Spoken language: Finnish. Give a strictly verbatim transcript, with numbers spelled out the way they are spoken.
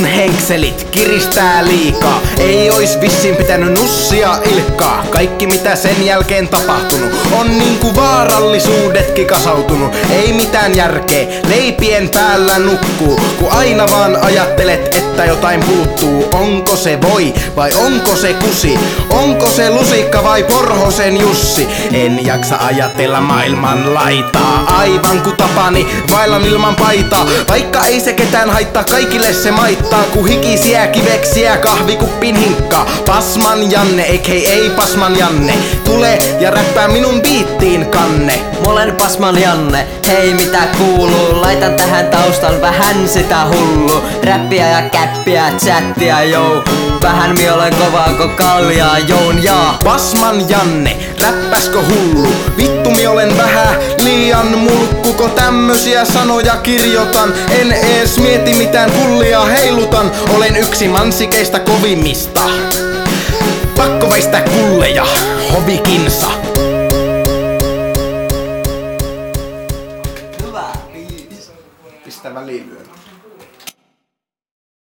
henkselit kiristää liikaa. Ei ois vissiin pitänyt nussia ilkkaa. Kaikki mitä sen jälkeen tapahtunut on niinku vaarallisuudetkin kasautunut. Ei mitään järkeä, leipien päällä nukkuu, kun aina vaan ajattelet, että jotain puuttuu. Onko se voi vai onko se kusi? Onko se lusikka vai Porhosen Jussi? En jaksa ajatella maailman laitaa, aivan ku tapani vaillan ilman paitaa. Vaikka ei se ketään haittaa, kaikille se maittaa, ku hikisiä kiveksiä kahvikuppin hinkkaa. Pasman Janne, eikä ei Pasman Janne, tule ja räppää minun biittiin kanne. Mä olen Pasman Janne, hei mitä kuuluu? Laitan tähän taustan vähän sitä hullu. Räppiä ja käppiä, chattia jou. Vähän mi olen kovaa ko kaljaa joun jaa. Pasman Janne, räppäskö hullu? Vittu mi olen vähän liian mulkku, ko tämmösiä sanoja kirjoitan. En ees mieti mitään kullia heilutan. Olen yksi mansikeista kovimmista. Pakko väistää kulleja, hovikinsa. Hyvä. Pistä väliin.